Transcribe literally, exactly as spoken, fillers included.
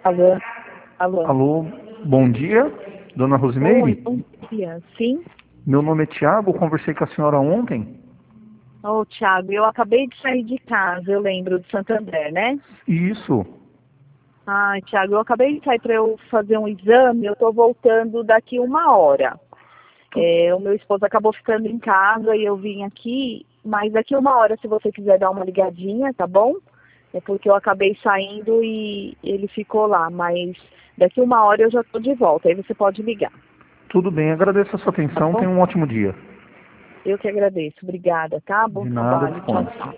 Alô? Alô? Alô, bom dia, dona Rosimeire? Oi, bom dia. Sim? Meu nome é Tiago, conversei com a senhora ontem. Ô, Thiago, eu acabei de sair de casa, eu lembro, de Santo André, né? Isso, Ai, Thiago, eu acabei de sair para eu fazer um exame, eu tô voltando daqui uma hora. É, o meu esposo acabou ficando em casa e eu vim aqui, mas daqui uma hora, se você quiser dar uma ligadinha, tá bom? É porque eu acabei saindo e ele ficou lá, mas daqui uma hora eu já tô de volta, aí você pode ligar, tudo bem, agradeço a sua tá atenção, bom? tenha um ótimo dia. Eu que agradeço. Obrigada, tá? Bom De nada, trabalho. Tchau, disponha. tchau.